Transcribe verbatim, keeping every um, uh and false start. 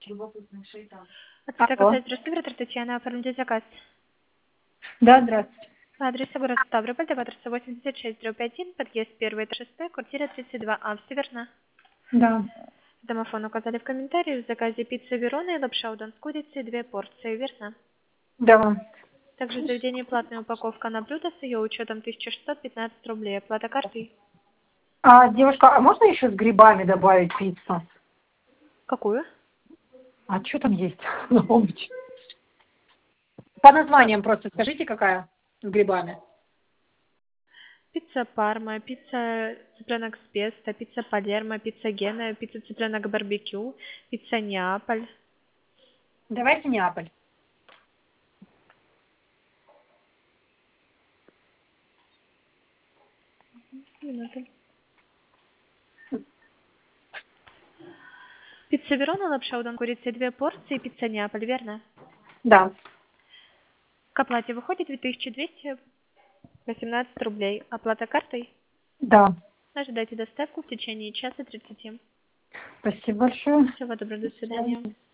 Алло. Отцветокоса, здравствуйте, Татьяна, оформите заказ. Да, здравствуйте. По адресу город Ставрополь, по адресу восемьдесят шесть дробь один, подъезд первый, этаж шестой, квартира тридцать два А, все верно? Да. Домофон указали в комментарии, в заказе пицца Верона и лапша удон с курицей, две порции, верно? Да. Также в заведении платная упаковка на блюдо с ее учетом тысяча шестьсот пятнадцать рублей, оплата картой. А, девушка, а можно еще с грибами добавить пиццу? Какую? А что там есть? Напомните. По названиям просто скажите, какая с грибами. Пицца Парма, пицца цыпленок с песто, пицца Палермо, пицца Гена, пицца цыпленок барбекю, пицца Неаполь. Давайте Неаполь. Минуту. Пицца Верона, лапша удон курицы, две порции, пицца Неаполь, верно? Да. К оплате выходит две тысячи двести восемнадцать рублей. Оплата картой? Да. Ожидайте доставку в течение часа тридцати. Спасибо большое. Всего доброго, До до свидания. свидания.